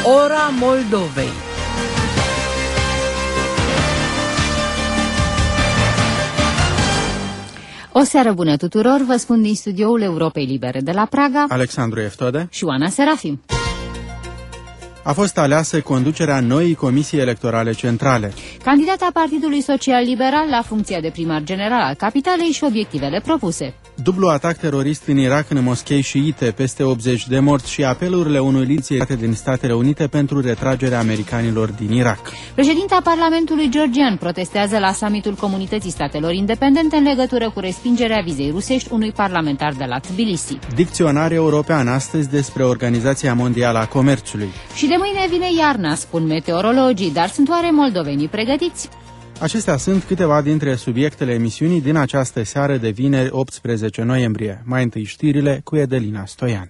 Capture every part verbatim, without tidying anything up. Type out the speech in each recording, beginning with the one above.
Ora Moldovei. O seară bună tuturor, vă spun din studioul Europei Libere de la Praga, Alexandru Eftode și Oana Serafim. A fost aleasă conducerea noii Comisii Electorale Centrale. Candidata Partidului Social Liberal la funcția de primar general al capitalei și obiectivele propuse. Dublu atac terorist în Irak în moschei șiite, peste optzeci de morți și apelurile unui lider din Statele Unite pentru retragerea americanilor din Irak. Președinta Parlamentului georgian protestează la summitul Comunității Statelor Independente în legătură cu respingerea vizei rusești unui parlamentar de la Tbilisi. Dicționar european astăzi despre Organizația Mondială a Comerțului. Și de mâine vine iarna, spun meteorologii, dar sunt oare moldovenii pregătiți? Acestea sunt câteva dintre subiectele emisiunii din această seară de vineri optsprezece noiembrie. Mai întâi știrile cu Edelina Stoian.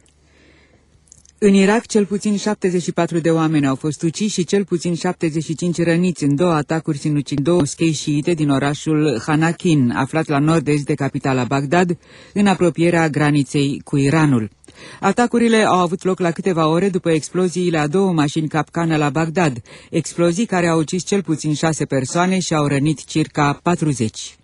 În Irak, cel puțin șaptezeci și patru de oameni au fost uciși și cel puțin șaptezeci și cinci răniți în două atacuri sinucide două moschei șiite din orașul Hanakin, aflat la nord-est de capitala Bagdad, în apropierea graniței cu Iranul. Atacurile au avut loc la câteva ore după exploziile a două mașini capcană la Bagdad, explozii care au ucis cel puțin șase persoane și au rănit circa patruzeci.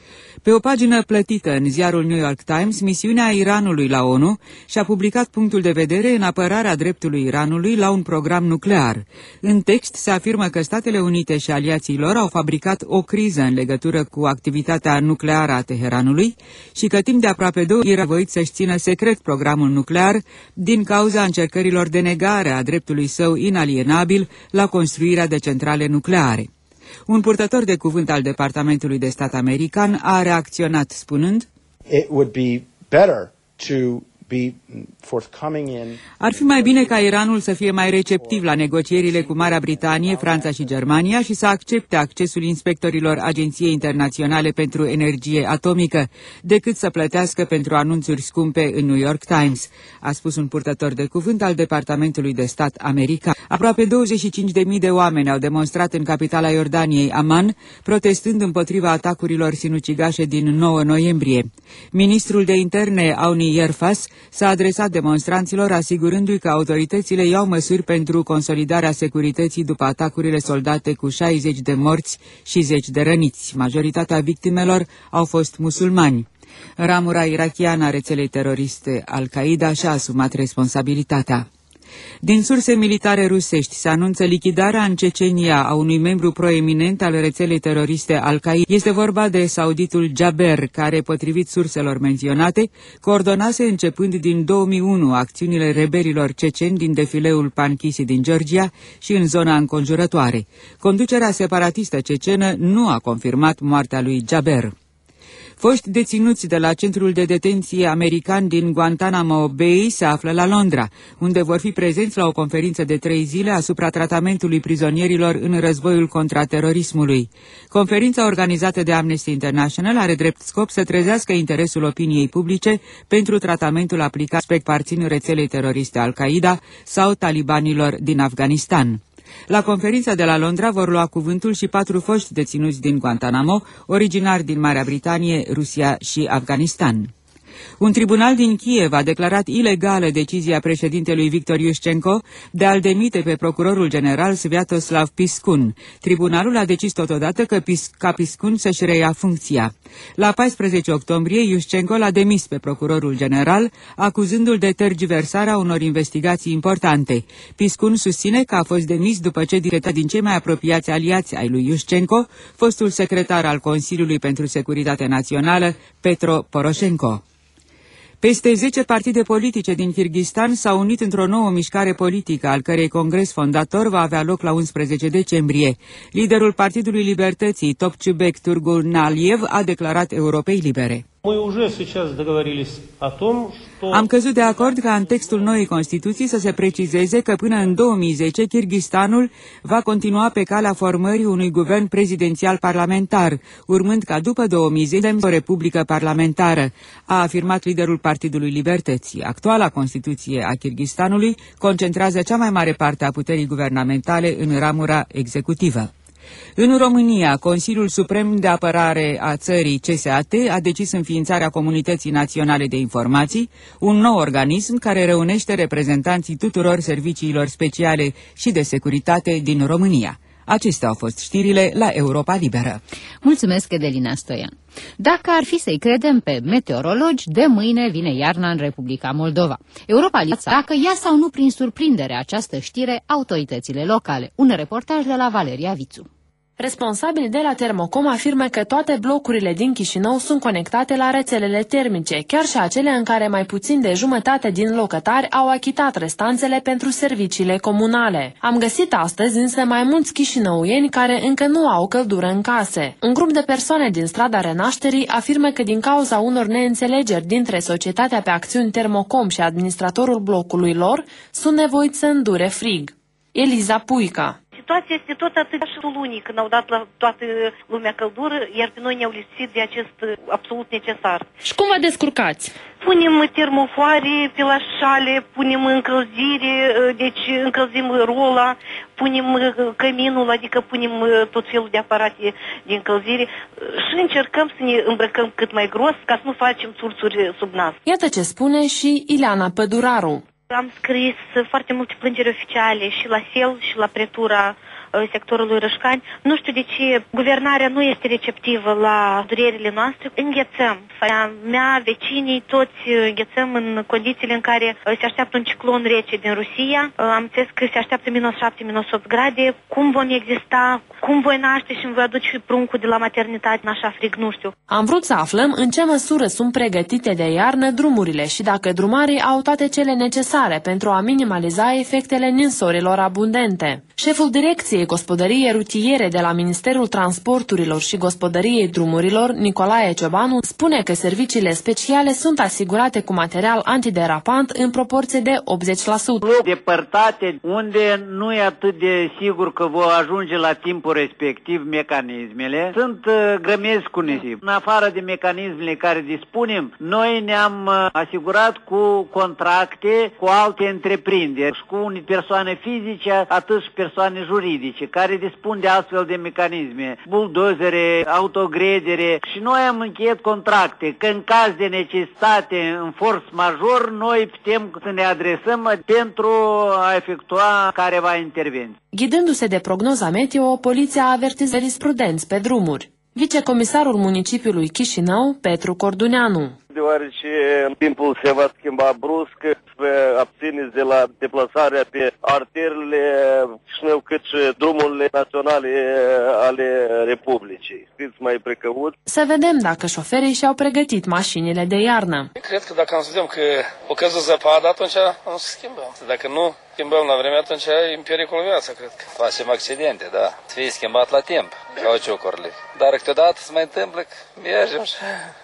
Pe o pagină plătită în ziarul New York Times, misiunea Iranului la ONU și-a publicat punctul de vedere în apărarea dreptului Iranului la un program nuclear. În text se afirmă că Statele Unite și aliații lor au fabricat o criză în legătură cu activitatea nucleară a Teheranului și că timp de aproape două ani a voit să-și țină secret programul nuclear din cauza încercărilor de negare a dreptului său inalienabil la construirea de centrale nucleare. Un purtător de cuvânt al Departamentului de Stat american a reacționat spunând: It would be better to be forthcoming in... Ar fi mai bine ca Iranul să fie mai receptiv la negocierile cu Marea Britanie, Franța și Germania și să accepte accesul inspectorilor Agenției Internaționale pentru Energie Atomică, decât să plătească pentru anunțuri scumpe în New York Times, a spus un purtător de cuvânt al Departamentului de Stat american. Aproape douăzeci și cinci de mii de oameni au demonstrat în capitala Iordaniei, Amman, protestând împotriva atacurilor sinucigașe din nouă noiembrie. Ministrul de Interne, Auni Yerfas, s-a adresat demonstranților asigurându-i că autoritățile iau măsuri pentru consolidarea securității după atacurile soldate cu șaizeci de morți și zeci de răniți. Majoritatea victimelor au fost musulmani. Ramura irachiană a rețelei teroriste Al-Qaeda și-a asumat responsabilitatea. Din surse militare rusești se anunță lichidarea în Cecenia a unui membru proeminent al rețelei teroriste Al-Qaeda. Este vorba de sauditul Jaber, care, potrivit surselor menționate, coordonase începând din două mii unu acțiunile rebelilor ceceni din defileul Pankisi din Georgia și în zona înconjurătoare. Conducerea separatistă cecenă nu a confirmat moartea lui Jaber. Foști deținuți de la centrul de detenție american din Guantanamo Bay se află la Londra, unde vor fi prezenți la o conferință de trei zile asupra tratamentului prizonierilor în războiul contra terorismului. Conferința organizată de Amnesty International are drept scop să trezească interesul opiniei publice pentru tratamentul aplicat spre parțin rețelei teroriste Al-Qaeda sau talibanilor din Afganistan. La conferința de la Londra vor lua cuvântul și patru foști deținuți din Guantanamo, originari din Marea Britanie, Rusia și Afganistan. Un tribunal din Kiev a declarat ilegală decizia președintelui Victor Iușcenko de a-l demite pe procurorul general Sviatoslav Piskun. Tribunalul a decis totodată că Pis- ca Piskun să-și reia funcția. La paisprezece octombrie, Iușcenko l-a demis pe procurorul general, acuzându-l de tergiversarea unor investigații importante. Piskun susține că a fost demis după ce director din cei mai apropiați aliați ai lui Iușcenko, fostul secretar al Consiliului pentru Securitate Națională, Petro Poroșenko. Peste zece partide politice din Kirghistan s-au unit într-o nouă mișcare politică, al cărei congres fondator va avea loc la unsprezece decembrie. Liderul Partidului Libertății, Topciubek Turgunaliev, a declarat Europei Libere: Am căzut de acord ca în textul noii Constituții să se precizeze că până în două mii zece Kirghistanul va continua pe calea formării unui guvern prezidențial parlamentar, urmând ca după două mii zece o republică parlamentară, a afirmat liderul Partidului Libertății. Actuala Constituție a Kirghistanului concentrează cea mai mare parte a puterii guvernamentale în ramura executivă. În România, Consiliul Suprem de Apărare a țării, C S A T, a decis înființarea Comunității Naționale de Informații, un nou organism care reunește reprezentanții tuturor serviciilor speciale și de securitate din România. Acestea au fost știrile la Europa Liberă. Mulțumesc, Edelina Stoian. Dacă ar fi să-i credem pe meteorologi, de mâine vine iarna în Republica Moldova. Europa Liberă, dacă ia sau nu prin surprindere această știre autoritățile locale. Un reportaj de la Valeria Vițu. Responsabili de la Termocom afirmă că toate blocurile din Chișinău sunt conectate la rețelele termice, chiar și acele în care mai puțin de jumătate din locatari au achitat restanțele pentru serviciile comunale. Am găsit astăzi însă mai mulți chișinăuieni care încă nu au căldură în case. Un grup de persoane din strada Renașterii afirmă că din cauza unor neînțelegeri dintre societatea pe acțiuni Termocom și administratorul blocului lor, sunt nevoiți să îndure frig. Eliza Puica. Situația este tot atât și lunii când au dat la toată lumea căldură, iar pe noi ne-au lipsit de acest absolut necesar. Și cum vă descurcați? Punem termofoare pe la șale, punem încălzire, deci încălzim rola, punem căminul, adică punem tot felul de aparate de încălzire și încercăm să ne îmbrăcăm cât mai gros ca să nu facem țurțuri sub nas. Iată ce spune și Ileana Păduraru. Am scris foarte multe plângeri oficiale și la S E L și la pretura sectorului Rășcani. Nu știu de ce guvernarea nu este receptivă la durerile noastre. Înghețăm. Familia mea, vecinii, toți înghețăm în condițiile în care se așteaptă un ciclon rece din Rusia. Am înțeles că se așteaptă minus șapte, minus opt grade. Cum vom exista? Cum voi naște și îmi voi aduce pruncul de la maternitate în așa frig? Nu știu. Am vrut să aflăm în ce măsură sunt pregătite de iarnă drumurile și dacă drumarii au toate cele necesare pentru a minimaliza efectele ninsorilor abundente. Șeful direcției Gospodăriei Rutiere de la Ministerul Transporturilor și Gospodăriei Drumurilor, Nicolae Ciobanu, spune că serviciile speciale sunt asigurate cu material antiderapant în proporție de optzeci la sută. Depărtate, unde nu e atât de sigur că vor ajunge la timpul respectiv mecanismele, sunt uh, grămezi cu nisip. În afară de mecanismele care dispunem, noi ne-am uh, asigurat cu contracte cu alte întreprinderi și cu persoane fizice, atât și persoane juridice, care dispun de astfel de mecanisme, buldozere, autogredere, și noi am încheiat contracte că în caz de necesitate, în force major, noi putem să ne adresăm pentru a efectua careva intervenții. Ghidându-se de prognoza meteo, poliția a avertizat prudenți pe drumuri. Vicecomisarul municipiului Chișinău, Petru Corduneanu. Deoarece timpul se va schimba brusc, vă abțineți de la deplasarea pe arterele Chișinău cât și drumurile naționale ale Republicii. Fiți mai precăuți. Să vedem dacă șoferii și-au pregătit mașinile de iarnă. Cred că dacă am să vedem că o căzut zăpadă, atunci o să schimbăm. Dacă nu schimbăm la vreme, atunci e în pericol viața, cred că. Facem accidente, da. Să fie schimbat la timp, cauciucurile. Dar câteodată se mai întâmplă că mergem și...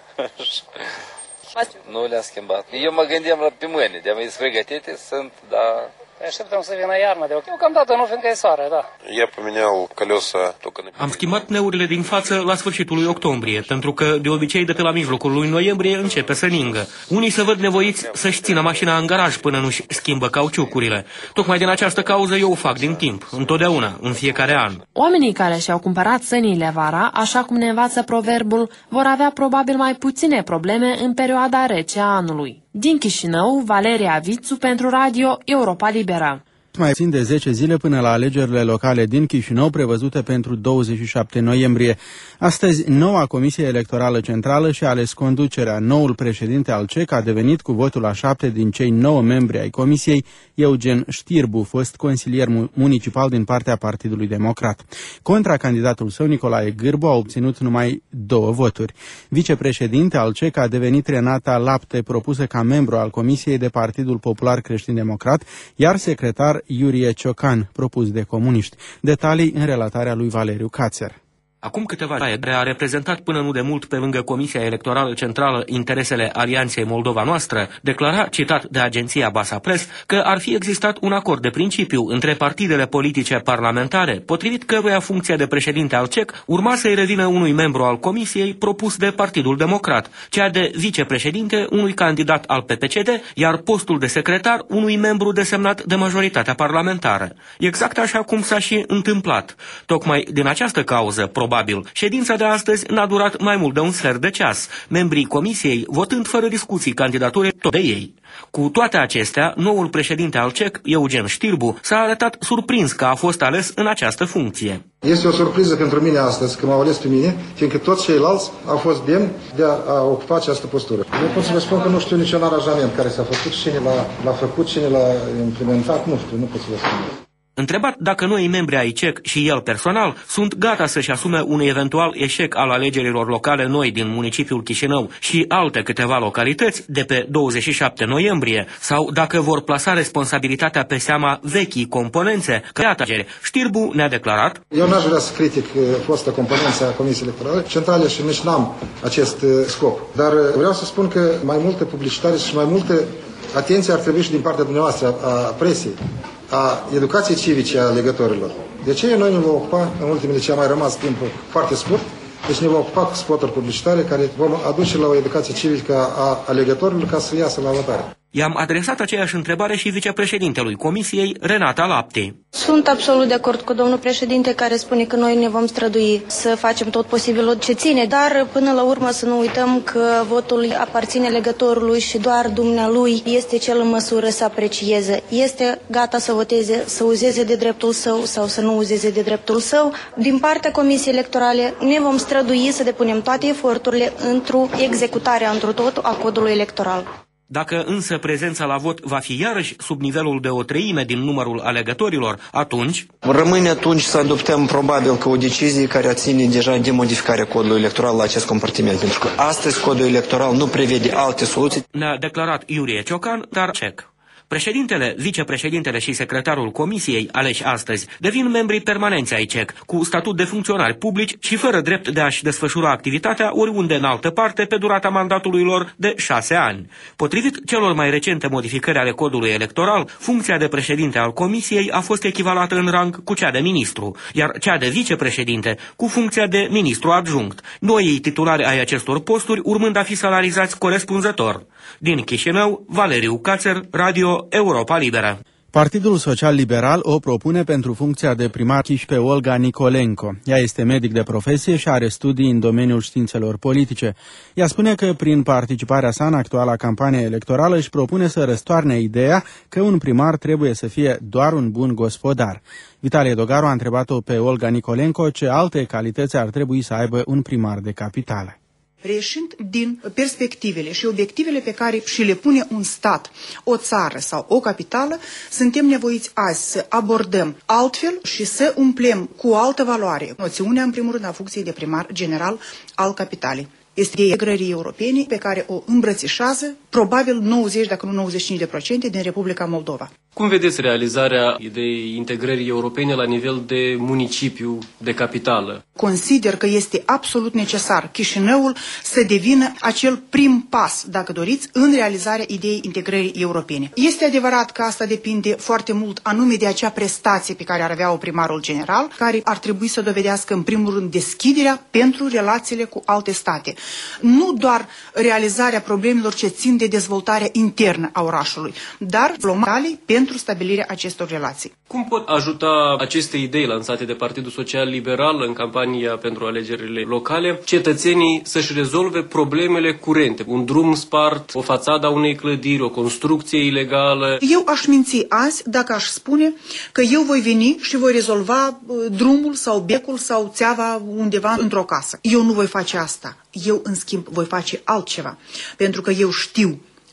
Nu le-am schimbat. Eu mă gândeam la pe mâine, de-am zis pregătite sunt, dar... Așteptăm să vină iarna, deocamdată nu fiindcă e soare, da. Я поменял колеса только на... Am schimbat pneurile din față la sfârșitul lui octombrie, pentru că de obicei de pe la mijlocul lui noiembrie începe să ningă. Unii se văd nevoiți să-și țină mașina în garaj până nu-și schimbă cauciucurile. Tocmai din această cauză eu o fac din timp, întotdeauna, în fiecare an. Oamenii care și-au cumpărat sănile vara, așa cum ne învață proverbul, vor avea probabil mai puține probleme în perioada rece a anului. Din Chișinău, Valeria Vițu pentru Radio Europa Liberă. Mai puțin de zece zile până la alegerile locale din Chișinău, prevăzute pentru douăzeci și șapte noiembrie. Astăzi, noua Comisie Electorală Centrală și-a ales conducerea. Noul președinte al C E C a devenit cu votul a șapte din cei nouă membri ai Comisiei, Eugen Știrbu, fost consilier municipal din partea Partidului Democrat. Contra candidatul său, Nicolae Gârbu, a obținut numai două voturi. Vicepreședinte al C E C a devenit Renata Lapte, propusă ca membru al Comisiei de Partidul Popular Creștin-Democrat, iar secretar Iurie Ciocan, propus de comuniști. Detalii în relatarea lui Valeriu Cațer. Acum câteva zile a reprezentat până nu de mult pe lângă Comisia Electorală Centrală interesele Alianței Moldova Noastră, declara, citat de agenția Basa Press, că ar fi existat un acord de principiu între partidele politice parlamentare, potrivit căruia funcția de președinte al C E C urma să-i revină unui membru al Comisiei propus de Partidul Democrat, cea de vicepreședinte unui candidat al P P C D, iar postul de secretar unui membru desemnat de majoritatea parlamentară. Exact așa cum s-a și întâmplat. Tocmai din această cauză, probabil, Probabil, ședința de astăzi n-a durat mai mult de un sfert de ceas, membrii comisiei votând fără discuții candidaturile tot de ei. Cu toate acestea, noul președinte al C E C, Eugen Știrbu, s-a arătat surprins că a fost ales în această funcție. Este o surpriză pentru mine astăzi că m-au ales pe mine, fiindcă toți ceilalți au fost demni de a, a ocupa această postură. Eu pot să vă spun că nu știu niciun aranjament care s-a făcut, cine l-a, l-a făcut, cine l-a implementat, nu știu, nu pot să vă spun. Întrebat dacă noi membri ai C E C și el personal sunt gata să-și asume un eventual eșec al alegerilor locale noi din municipiul Chișinău și alte câteva localități de pe douăzeci și șapte noiembrie, sau dacă vor plasa responsabilitatea pe seama vechii componențe, către Știrbu ne-a declarat: Eu n-aș vrea să critic fosta componență a Comisiei Electorale Centrale și nici n-am acest scop. Dar vreau să spun că mai multă publicitate și mai multă atenție ar trebui și din partea dumneavoastră a presiei, a educației civice a alegătorilor. De ce noi ne vom ocupa, în ultimele ce a mai rămas timp foarte scurt, deci ne vom ocupa cu spoturi publicitare care vom aduce la o educație civică a alegătorilor ca să iasă la votare. I-am adresat aceeași întrebare și vicepreședintelui Comisiei, Renata Lapti. Sunt absolut de acord cu domnul președinte care spune că noi ne vom strădui să facem tot posibilul ce ține, dar până la urmă să nu uităm că votul aparține alegătorului și doar dumnealui este cel în măsură să aprecieze. Este gata să voteze, să uzeze de dreptul său sau să nu uzeze de dreptul său. Din partea Comisiei Electorale ne vom strădui să depunem toate eforturile într-o executare întru tot a codului electoral. Dacă însă prezența la vot va fi iarăși sub nivelul de o treime din numărul alegătorilor, atunci... Rămâne atunci să adoptăm probabil că o decizie care ține deja de modificarea codului electoral la acest compartiment, pentru că astăzi codul electoral nu prevede alte soluții. Ne-a declarat Iurie Ciocan, dar C E C. Președintele, vicepreședintele și secretarul comisiei, aleși astăzi, devin membri permanenți ai C E C, cu statut de funcționari publici și fără drept de a-și desfășura activitatea oriunde în altă parte pe durata mandatului lor de șase ani. Potrivit celor mai recente modificări ale codului electoral, funcția de președinte al comisiei a fost echivalată în rang cu cea de ministru, iar cea de vicepreședinte cu funcția de ministru adjunct, noii titulari ai acestor posturi urmând a fi salarizați corespunzător. Din Chișinău, Valeriu Cațer, Radio Europa Liberă. Partidul Social Liberal o propune pentru funcția de primar Chiș pe Olga Nicolenco. Ea este medic de profesie și are studii în domeniul științelor politice. Ea spune că prin participarea sa în actuala campanie electorală își propune să răstoarne ideea că un primar trebuie să fie doar un bun gospodar. Vitalie Dogaru a întrebat-o pe Olga Nicolenco ce alte calități ar trebui să aibă un primar de capitală. Reieșind din perspectivele și obiectivele pe care și le pune un stat, o țară sau o capitală, suntem nevoiți azi să abordăm altfel și să umplem cu o altă valoare noțiunea, în primul rând, a funcției de primar general al capitalei. Este integrării europene pe care o îmbrățișează probabil nouăzeci, dacă nu nouăzeci și cinci de procente din Republica Moldova. Cum vedeți realizarea ideii integrării europene la nivel de municipiu, de capitală? Consider că este absolut necesar Chișinăul să devină acel prim pas, dacă doriți, în realizarea ideii integrării europene. Este adevărat că asta depinde foarte mult anume de acea prestație pe care ar avea-o primarul general, care ar trebui să dovedească în primul rând deschiderea pentru relațiile cu alte state. Nu doar realizarea problemelor ce țin de dezvoltarea internă a orașului, dar globale pentru stabilirea acestor relații. Cum pot ajuta aceste idei lansate de Partidul Social Liberal în campania pentru alegerile locale cetățenii să-și rezolve problemele curente? Un drum spart, o fațadă a unei clădiri, o construcție ilegală? Eu aș minți azi dacă aș spune că eu voi veni și voi rezolva drumul sau becul sau țeava undeva într-o casă. Eu nu voi face asta. Eu, în schimb, voi face altceva. Pentru că eu știu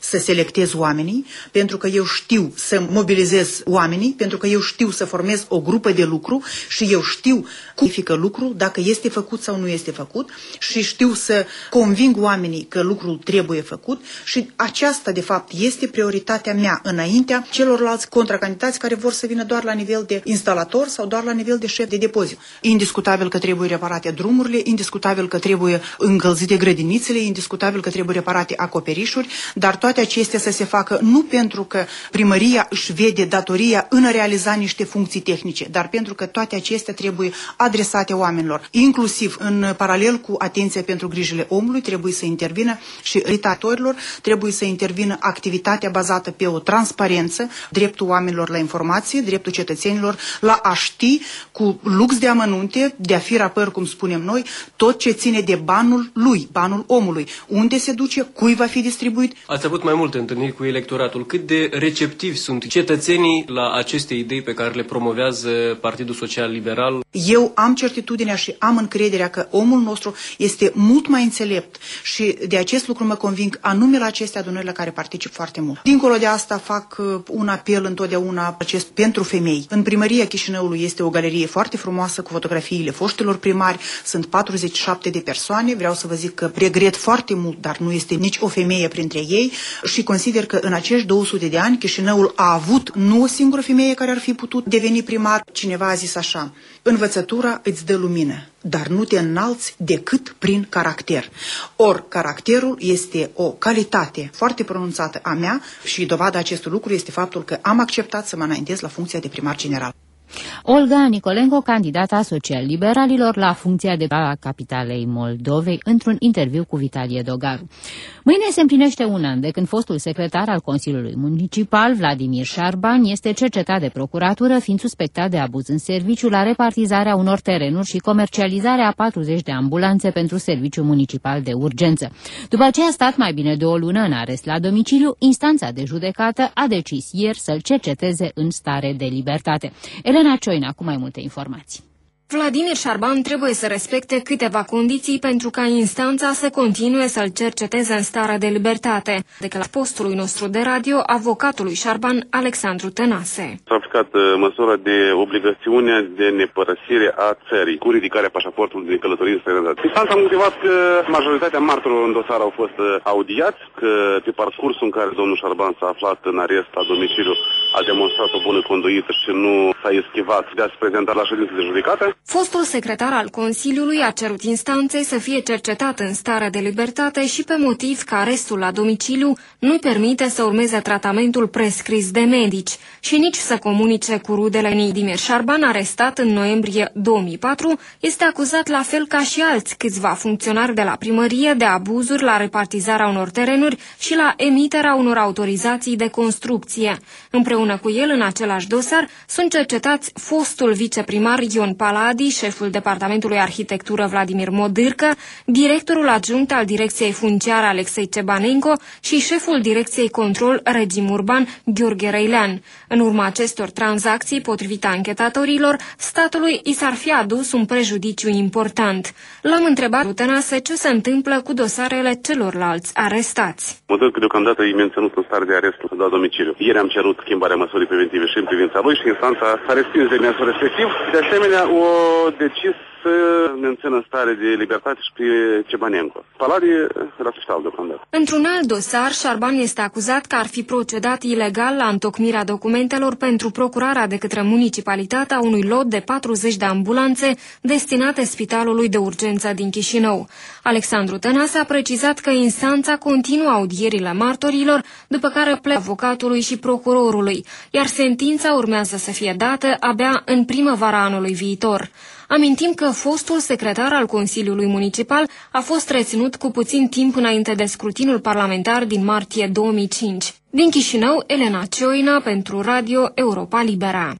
să selectez oamenii, pentru că eu știu să mobilizez oamenii, pentru că eu știu să formez o grupă de lucru și eu știu cum fică lucrul, dacă este făcut sau nu este făcut și știu să conving oamenii că lucrul trebuie făcut și aceasta, de fapt, este prioritatea mea înaintea celorlalți contracandidați care vor să vină doar la nivel de instalator sau doar la nivel de șef de depozit. Indiscutabil că trebuie reparate drumurile, indiscutabil că trebuie încălzite grădinițele, indiscutabil că trebuie reparate acoperișuri, dar toate acestea să se facă nu pentru că primăria își vede datoria în a realiza niște funcții tehnice, dar pentru că toate acestea trebuie adresate oamenilor. Inclusiv în paralel cu atenția pentru grijile omului trebuie să intervină și ritatorilor, trebuie să intervină activitatea bazată pe o transparență, dreptul oamenilor la informație, dreptul cetățenilor la a ști cu lux de amănunte, de a fi rapăr, cum spunem noi, tot ce ține de banul lui, banul omului, unde se duce, cui va fi distribuit. Ați avut mai multe întâlniri cu electoratul. Cât de receptivi sunt cetățenii la aceste idei pe care le promovează Partidul Social Liberal? Eu am certitudinea și am încrederea că omul nostru este mult mai înțelept și de acest lucru mă conving anume la aceste adunări la care particip foarte mult. Dincolo de asta fac un apel întotdeauna acest pentru femei. În primăria Chișinăului este o galerie foarte frumoasă cu fotografiile foștilor primari, sunt patruzeci și șapte de persoane, vreau să vă zic că regret foarte mult, dar nu este nici o femeie printre ei și consider că în acești două sute de ani Chișinăul a avut nu o singură femeie care ar fi putut deveni primar. Cineva a zis așa: învățătura îți dă lumină, dar nu te înalți decât prin caracter. Or, caracterul este o calitate foarte pronunțată a mea și dovada acestui lucru este faptul că am acceptat să mă înaintez la funcția de primar general. Olga Nicolenco, candidata social-liberalilor la funcția de a capitalei Moldovei, într-un interviu cu Vitalie Dogaru. Mâine se împlinește un an de când fostul secretar al Consiliului Municipal, Vladimir Șarban, este cercetat de procuratură, fiind suspectat de abuz în serviciu la repartizarea unor terenuri și comercializarea a patruzeci de ambulanțe pentru serviciul municipal de urgență. După ce a stat mai bine de o lună în arest la domiciliu, instanța de judecată a decis ieri să-l cerceteze în stare de libertate. Elena Cioina cu mai multe informații. Vladimir Șarban trebuie să respecte câteva condiții pentru ca instanța să continue să-l cerceteze în stare de libertate, declară postului nostru de radio avocatului Șarban, Alexandru Tănase. S-a aplicat uh, măsura de obligațiune de nepărăsire a țării cu ridicarea pașaportului de călătorie în străinătate. Instanța a motivat că majoritatea martorilor în dosar au fost uh, audiați, că pe parcursul în care domnul Șarban s-a aflat în arest la domiciliu a demonstrat o bună conduită și nu s-a eschivat de a se prezenta la ședință de judecată. Fostul secretar al Consiliului a cerut instanței să fie cercetat în stare de libertate și pe motiv că arestul la domiciliu nu-i permite să urmeze tratamentul prescris de medici și nici să comunice cu rudele. Vladimir Șarban, arestat în noiembrie două mii patru, este acuzat la fel ca și alți câțiva funcționari de la primărie de abuzuri la repartizarea unor terenuri și la emiterea unor autorizații de construcție. Împreună cu el, în același dosar, sunt cercetați fostul viceprimar Ion Paladi, șeful Departamentului Arhitectură Vladimir Modârcă, directorul adjunct al Direcției Funciare Alexei Cebanenco și șeful Direcției Control Regim Urban Gheorghe Răilean. În urma acestor tranzacții, potrivit anchetatorilor, statului i s-ar fi adus un prejudiciu important. L-am întrebat Tănase ce se întâmplă cu dosarele celorlalți arestați. Modârcă deocamdată e menținut în stare de arest la domiciliu. Ieri am cerut schimbarea măsurii preventive și în privința lui și instanța a respins demersul respectiv. De asemenea, o decis să mențină în stare de libertate și pe Cebanenco. Paladi la fiscal deocamdată. Într-un alt dosar, Șarban este acuzat că ar fi procedat ilegal la întocmirea documentelor pentru procurarea de către municipalitatea unui lot de patruzeci de ambulanțe destinate Spitalului de Urgență din Chișinău. Alexandru Tănase a precizat că instanța continuă audierile martorilor, după care plecă avocatului și procurorului, iar sentința urmează să fie dată abia în primăvara anului viitor. Amintim că fostul secretar al Consiliului Municipal a fost reținut cu puțin timp înainte de scrutinul parlamentar din martie două mii cinci. Din Chișinău, Elena Cioina pentru Radio Europa Libera.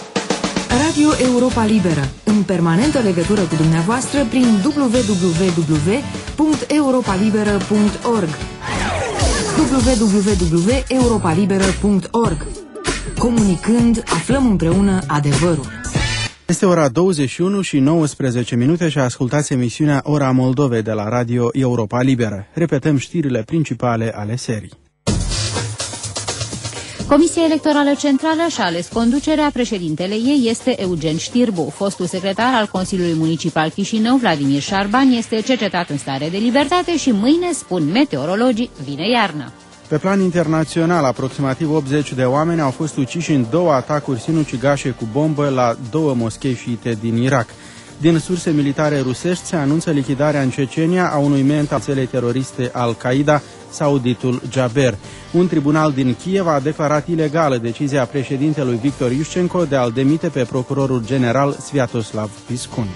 Radio Europa Liberă, în permanentă legătură cu dumneavoastră prin w w w punct europa liberă punct org w w w punct europa liberă punct org. Comunicând, aflăm împreună adevărul. Este ora douăzeci și unu și nouăsprezece minute și ascultați emisiunea Ora Moldovei de la Radio Europa Liberă. Repetăm știrile principale ale serii. Comisia Electorală Centrală și-a ales conducerea, președintele ei este Eugen Știrbu. Fostul secretar al Consiliului Municipal Chișinău, Vladimir Șarban, este cercetat în stare de libertate și mâine, spun meteorologii, vine iarna. Pe plan internațional, aproximativ optzeci de oameni au fost uciși în două atacuri sinucigașe cu bombă la două moschei șiite din Irak. Din surse militare rusești se anunță lichidarea în Cecenia a unui membru al rețelei teroriste Al-Qaeda, sauditul Jaber. Un tribunal din Kiev a declarat ilegală decizia președintelui Victor Iușcenko de a-l demite pe procurorul general Sviatoslav Piscun.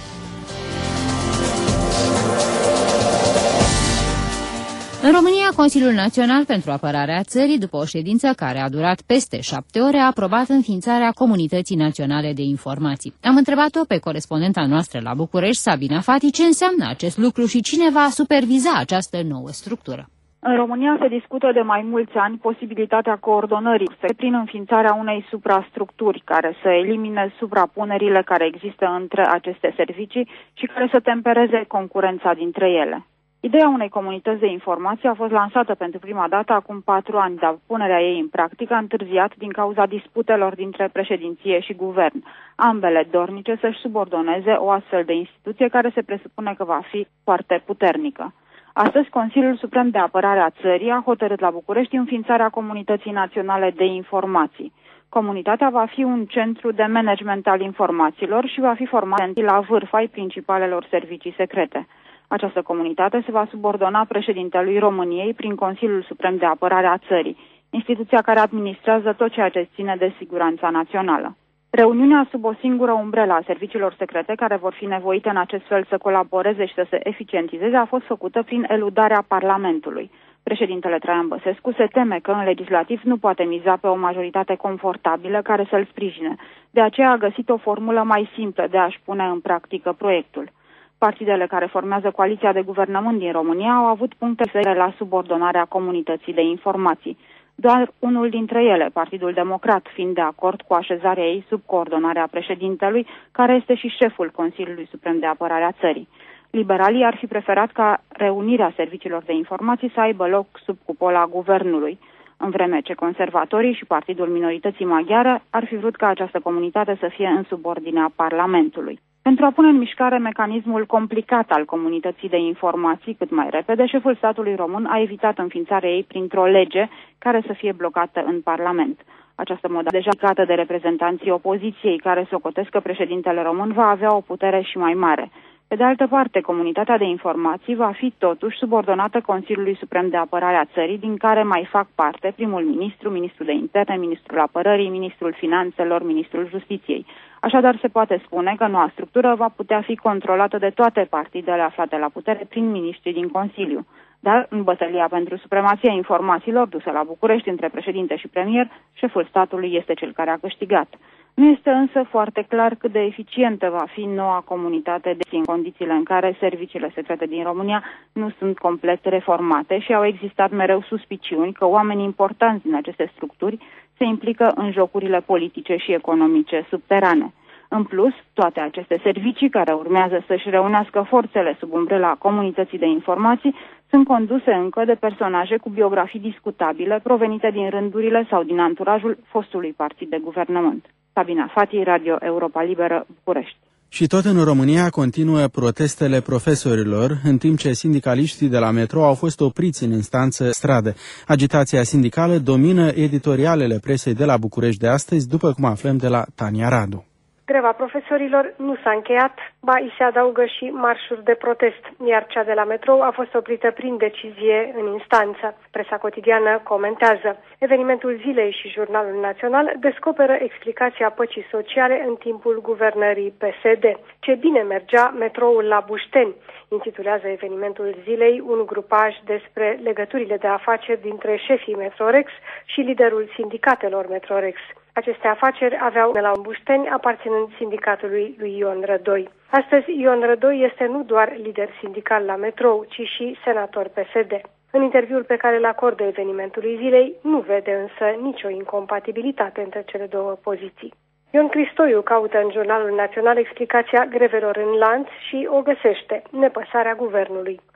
În România, Consiliul Național pentru Apărarea Țării, după o ședință care a durat peste șapte ore, a aprobat înființarea Comunității Naționale de Informații. Am întrebat-o pe corespondenta noastră la București, Sabina Fati, ce înseamnă acest lucru și cine va superviza această nouă structură. În România se discută de mai mulți ani posibilitatea coordonării prin înființarea unei suprastructuri care să elimine suprapunerile care există între aceste servicii și care să tempereze concurența dintre ele. Ideea unei comunități de informații a fost lansată pentru prima dată acum patru ani, dar punerea ei în practică a întârziat din cauza disputelor dintre președinție și guvern, ambele dornice să-și subordoneze o astfel de instituție care se presupune că va fi foarte puternică. Astăzi, Consiliul Suprem de Apărare a Țării a hotărât la București înființarea Comunității Naționale de Informații. Comunitatea va fi un centru de management al informațiilor și va fi formată la vârf ai principalelor servicii secrete. Această comunitate se va subordona președintelui României prin Consiliul Suprem de Apărare a Țării, instituția care administrează tot ceea ce ține de siguranța națională. Reuniunea sub o singură umbrelă a serviciilor secrete, care vor fi nevoite în acest fel să colaboreze și să se eficientizeze, a fost făcută prin eludarea Parlamentului. Președintele Traian Băsescu se teme că în legislativ nu poate miza pe o majoritate confortabilă care să-l sprijine. De aceea a găsit o formulă mai simplă de a-și pune în practică proiectul. Partidele care formează coaliția de guvernământ din România au avut puncte fere la subordonarea Comunității de Informații. Doar unul dintre ele, Partidul Democrat, fiind de acord cu așezarea ei sub coordonarea președintelui, care este și șeful Consiliului Suprem de Apărare a Țării. Liberalii ar fi preferat ca reunirea serviciilor de informații să aibă loc sub cupola guvernului, în vreme ce conservatorii și Partidul Minorității Maghiare ar fi vrut ca această comunitate să fie în subordinea Parlamentului. Pentru a pune în mișcare mecanismul complicat al Comunității de Informații cât mai repede, șeful statului român a evitat înființarea ei printr-o lege care să fie blocată în Parlament. Această modalitate deja aplicată de reprezentanții opoziției, care socotesc că președintele român va avea o putere și mai mare. Pe de altă parte, Comunitatea de Informații va fi totuși subordonată Consiliului Suprem de Apărare a Țării, din care mai fac parte primul ministru, ministrul de interne, ministrul apărării, ministrul finanțelor, ministrul justiției. Așadar, se poate spune că noua structură va putea fi controlată de toate partidele aflate la putere prin miniștrii din Consiliu. Dar, în bătălia pentru supremația informațiilor dusă la București între președinte și premier, șeful statului este cel care a câștigat. Nu este însă foarte clar cât de eficientă va fi noua comunitate de în condițiile în care serviciile secrete din România nu sunt complet reformate și au existat mereu suspiciuni că oameni importanți din aceste structuri se implică în jocurile politice și economice subterane. În plus, toate aceste servicii care urmează să-și reunească forțele sub umbrela Comunității de Informații sunt conduse încă de personaje cu biografii discutabile provenite din rândurile sau din anturajul fostului partid de guvernământ. Sabina Fati, Radio Europa Liberă, București. Și tot în România continuă protestele profesorilor, în timp ce sindicaliștii de la Metro au fost opriți în instanță stradă. Agitația sindicală domină editorialele presei de la București de astăzi, după cum aflăm de la Tania Radu. Greva profesorilor nu s-a încheiat, ba îi se adaugă și marșuri de protest, iar cea de la metrou a fost oprită prin decizie în instanță. Presa cotidiană comentează. Evenimentul zilei și Jurnalul Național descoperă explicația păcii sociale în timpul guvernării P S D. Ce bine mergea metroul la Bușteni, intitulează evenimentul zilei un grupaj despre legăturile de afaceri dintre șefii Metrorex și liderul sindicatelor Metrorex. Aceste afaceri aveau de la Bușteni, aparținând sindicatului lui Ion Rădoi. Astăzi, Ion Rădoi este nu doar lider sindical la metrou, ci și senator P S D. În interviul pe care îl acordă evenimentului zilei, nu vede însă nicio incompatibilitate între cele două poziții. Ion Cristoiu caută în Jurnalul Național explicația grevelor în lanț și o găsește, nepăsarea guvernului.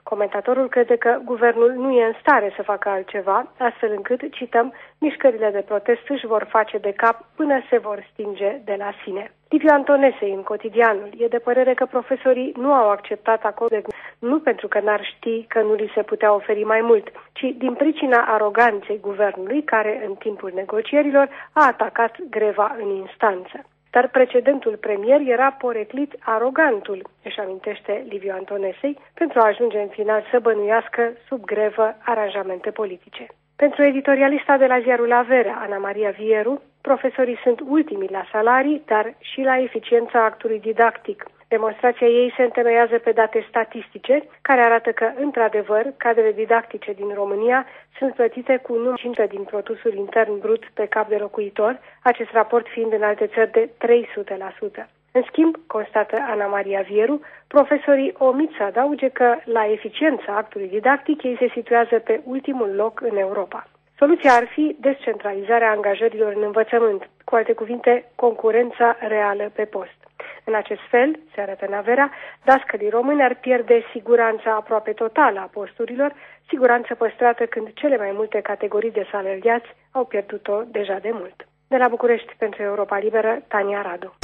Comentatorul crede că guvernul nu e în stare să facă altceva, astfel încât, cităm, mișcările de protest își vor face de cap până se vor stinge de la sine. Liviu Antonesei, în Cotidianul, e de părere că profesorii nu au acceptat acordul nu pentru că n-ar ști că nu li se putea oferi mai mult, ci din pricina aroganței guvernului care, în timpul negocierilor, a atacat greva în instanță. Dar precedentul premier era poreclit arogantul, își amintește Liviu Antonesei, pentru a ajunge în final să bănuiască sub grevă aranjamente politice. Pentru editorialista de la ziarul Averea, Ana Maria Vieru, profesorii sunt ultimii la salarii, dar și la eficiența actului didactic. Demonstrația ei se întemeiază pe date statistice, care arată că, într-adevăr, cadrele didactice din România sunt plătite cu un număr din produsul intern brut pe cap de locuitor, acest raport fiind în alte țări de trei sute la sută. În schimb, constată Ana Maria Vieru, profesorii omit să adauge că, la eficiența actului didactic, ei se situează pe ultimul loc în Europa. Soluția ar fi descentralizarea angajărilor în învățământ, cu alte cuvinte, concurența reală pe post. În acest fel, se arată în Averea, dascălii români ar pierde siguranța aproape totală a posturilor, siguranță păstrată când cele mai multe categorii de salariați au pierdut-o deja de mult. De la București, pentru Europa Liberă, Tania Radu.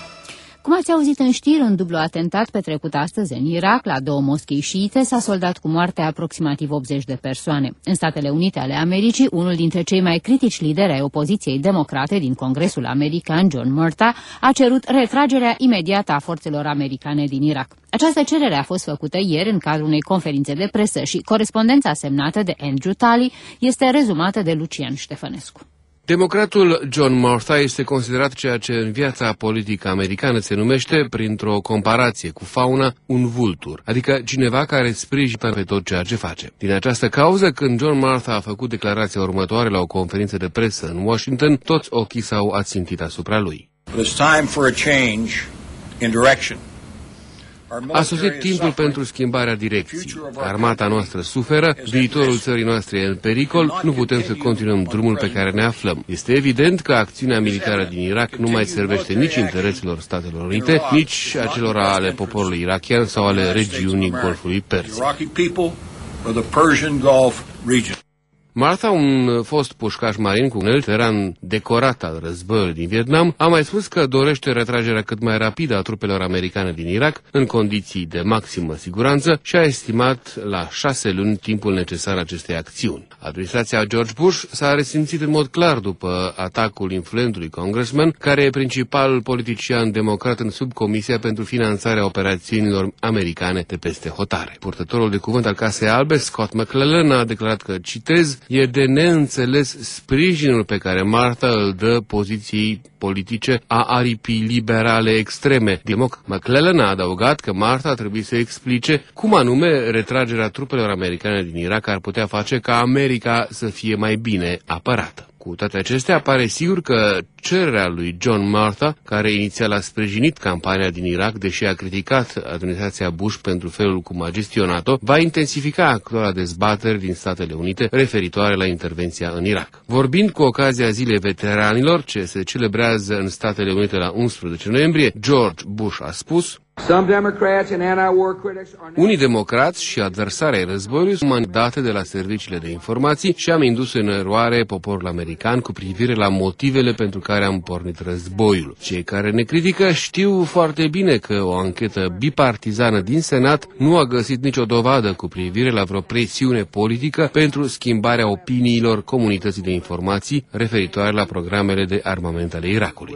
Cum ați auzit în știri, un dublu atentat petrecut astăzi în Irak la două moschei șiite s-a soldat cu moartea aproximativ optzeci de persoane. În Statele Unite ale Americii, unul dintre cei mai critici lideri ai opoziției democrate din Congresul American, John Murtagh, a cerut retragerea imediată a forțelor americane din Irak. Această cerere a fost făcută ieri în cadrul unei conferințe de presă și corespondența semnată de Andrew Tully este rezumată de Lucian Ștefănescu. Democratul John Murtagh este considerat ceea ce în viața politică americană se numește, printr-o comparație cu fauna, un vultur, adică cineva care sprijină pe tot ceea ce face. Din această cauză, când John Murtagh a făcut declarația următoare la o conferință de presă în Washington, toți ochii s-au ațintit asupra lui. A sosit timpul pentru schimbarea direcției. Armata noastră suferă, viitorul țării noastre e în pericol, nu putem să continuăm drumul pe care ne aflăm. Este evident că acțiunea militară din Irak nu mai servește nici intereselor Statelor Unite, nici acelora ale poporului irakian sau ale regiunii Golfului Persic. Murtagh, un fost pușcaș marin cu un alt veteran decorat al războiului din Vietnam, a mai spus că dorește retragerea cât mai rapidă a trupelor americane din Irak, în condiții de maximă siguranță, și a estimat la șase luni timpul necesar acestei acțiuni. Administrația George Bush s-a resimțit în mod clar după atacul influentului congressman, care e principalul politician democrat în subcomisia pentru finanțarea operațiunilor americane de peste hotare. Purtătorul de cuvânt al Casei Albe, Scott McClellan, a declarat că, citez, e de neînțeles sprijinul pe care Murtagh îl dă poziției politice a aripii liberale extreme. Democ McClellan a adăugat că Murtagh trebuie să explice cum anume retragerea trupelor americane din Irak ar putea face ca America să fie mai bine apărată. Cu toate acestea, pare sigur că cererea lui John Murtagh, care inițial a sprijinit campania din Irak, deși a criticat administrația Bush pentru felul cum a gestionat-o, va intensifica actuala dezbateri din Statele Unite referitoare la intervenția în Irak. Vorbind cu ocazia Zilei Veteranilor, ce se celebrează în Statele Unite la unsprezece noiembrie, George Bush a spus: unii democrați și adversari ai războiului sunt mandate de la serviciile de informații și am indus în eroare poporul american cu privire la motivele pentru care am pornit războiul. Cei care ne critică știu foarte bine că o anchetă bipartizană din Senat nu a găsit nicio dovadă cu privire la vreo presiune politică pentru schimbarea opiniilor comunității de informații referitoare la programele de armament ale Irakului.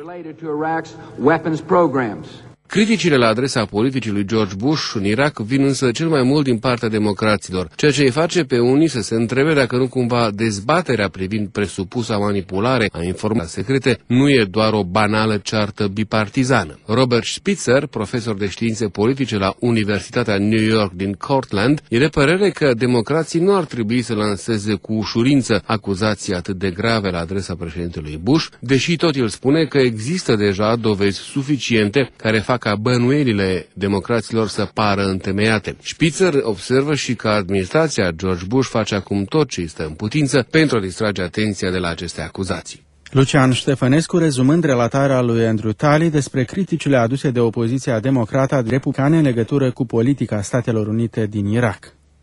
Criticile la adresa politicii lui George Bush în Irak vin însă cel mai mult din partea democraților, ceea ce îi face pe unii să se întrebe dacă nu cumva dezbaterea privind presupusa manipulare a informațiilor secrete nu e doar o banală ceartă bipartizană. Robert Spitzer, profesor de științe politice la Universitatea New York din Cortland, e de părere că democrații nu ar trebui să lanseze cu ușurință acuzații atât de grave la adresa președintelui Bush, deși tot el spune că există deja dovezi suficiente care fac ca bănuielile democraților să pară întemeiate. Spitzer observă și că administrația George Bush face acum tot ce îi stă în putință pentru a distrage atenția de la aceste acuzații. Lucian Ștefănescu, rezumând relatarea lui Andrew Tully despre criticile aduse de opoziția democrată republicană în legătură cu politica Statelor Unite din Irak.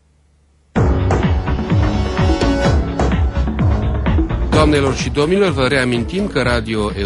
Doamnelor și domnilor, vă reamintim că Radio